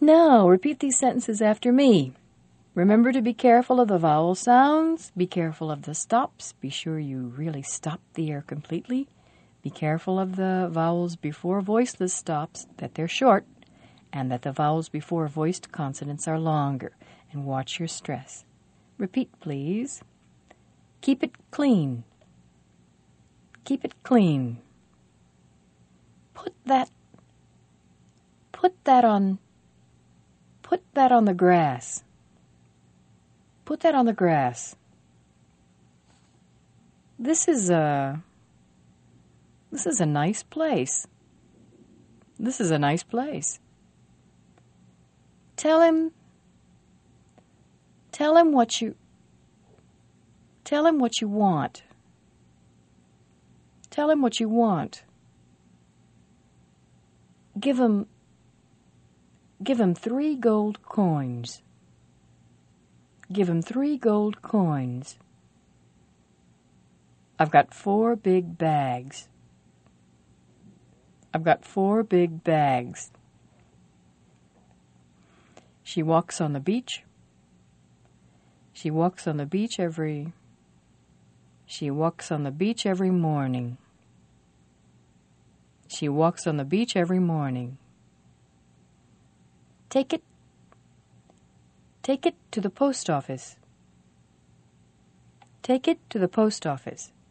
Now, repeat these sentences after me. Remember to be careful of the vowel sounds. Be careful of the stops. Be sure you really stop the air completely. Be careful of the vowels before voiceless stops, that they're short, and that the vowels before voiced consonants are longer. And watch your stress. Repeat, please. Keep it clean. Keep it clean. Put that on the grass. Put that on the grass. This is a nice place. This is a nice place. Tell him what you want. Tell him what you want. Give him 3 gold coins. Give him 3 gold coins. I've got 4 big bags. I've got 4 big bags. She walks on the beach. She walks on the beach every morning. She walks on the beach every morning. Take it to the post office. Take it to the post office.